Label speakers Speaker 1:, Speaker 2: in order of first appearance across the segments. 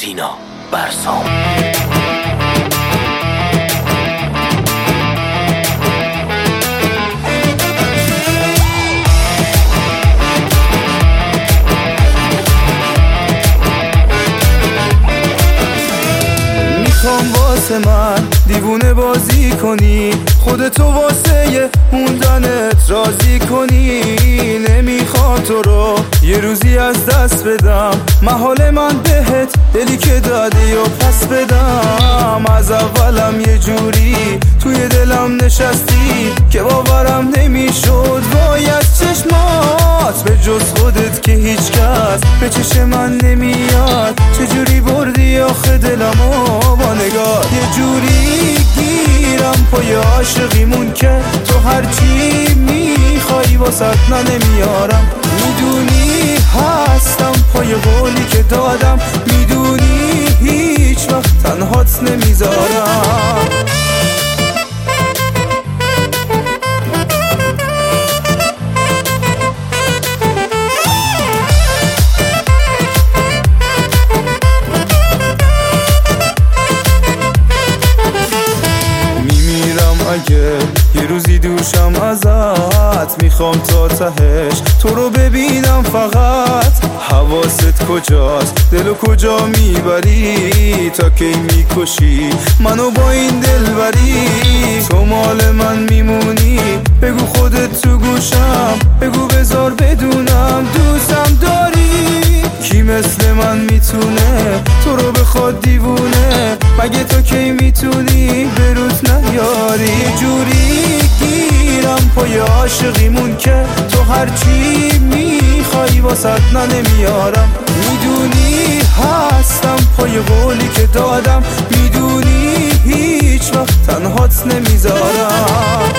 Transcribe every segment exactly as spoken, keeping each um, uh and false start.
Speaker 1: سینا برسام.
Speaker 2: میخوام واسه من دیوونه بازی کنی، خودتو واسه موندنت راضی کنی. نمیخوام تو رو یه روزی از دست بدم، محال من بهت دلی که دادی و پس بدم. از اولم یه جوری توی دلم نشستی که باورم نمیشد. وای از چشمات به جز خودت که هیچ کس به چشم من نمیاد. چجوری بردی آخه دلمو با نگاه، یه جوری گیرم پای عاشقیمون که تو هرچی میخوایی واسط نه نمیارم. میدونی هستم پای قولی که دادم، میدونی هیچ وقت تنهات نمیذارم. اگه یه روزی دوشم ازت، میخوام تا تهش تو رو ببینم فقط. حواست کجاست؟ دلو کجا میبری؟ تا کی میکشی منو با این دلبری؟ تو مال من میمونی، بگو خودت تو گوشم، بگو بذار بدونم دوستم داری. کی مثل من میتونه تو رو بخواد دیوونه؟ مگه تو کی میتونی به روز نیاری؟ یه جوری گیرم پای عاشقیمون که تو هرچی میخوایی واسط نه نمیارم. میدونی هستم پای قولی که دادم، میدونی هیچ وقت تنهات نمیذارم.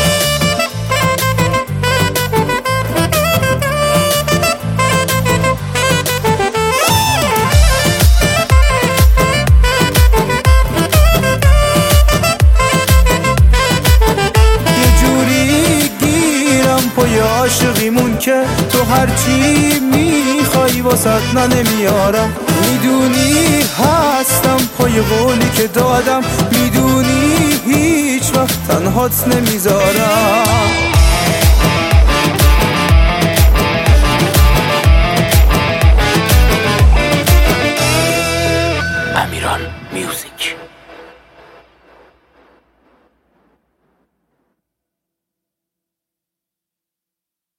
Speaker 2: پای عاشقیمون که تو هرچی میخوایی واسط نه نمیارم. میدونی هستم پای قولی که دادم، میدونی هیچ وقت تنهات نمیذارم.